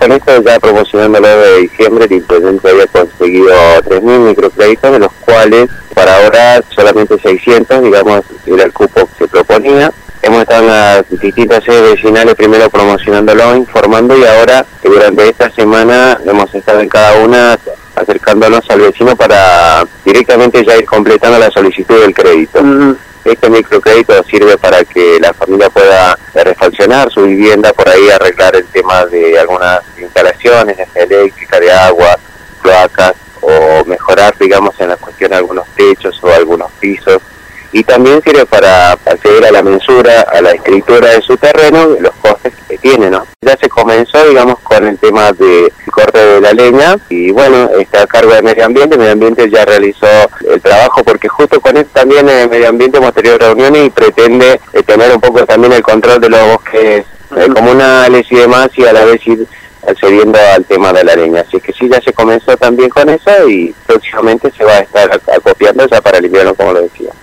con esto, ya promocionándolo de diciembre, el intendente había conseguido 3.000 microcréditos, de los cuales para ahora solamente 600, digamos, era el cupo que se proponía. Hemos estado en las distintas sedes vecinales primero promocionándolo, informando, y ahora durante esta semana hemos estado en cada una acercándonos al vecino para directamente ya ir completando la solicitud del crédito. Este microcrédito sirve para que la familia pueda refaccionar su vivienda, por ahí arreglar el tema de algunas instalaciones, de eléctrica, de agua, cloacas, o mejorar, digamos, en la cuestión de algunos techos o algunos pisos. Y también sirve para acceder a la mensura, a la escritura de su terreno, los costes que tiene, ¿no? Ya se comenzó, digamos, con el tema del corte de la leña, y bueno, está a cargo de Medio Ambiente ya realizó el trabajo, porque justo con él también el Medio Ambiente hemos tenido reuniones y pretende tener un poco también el control de los bosques comunales y demás, y a la vez ir accediendo al tema de la leña. Así que sí, ya se comenzó también con eso, y próximamente se va a estar acopiando ya para el invierno, como lo decía.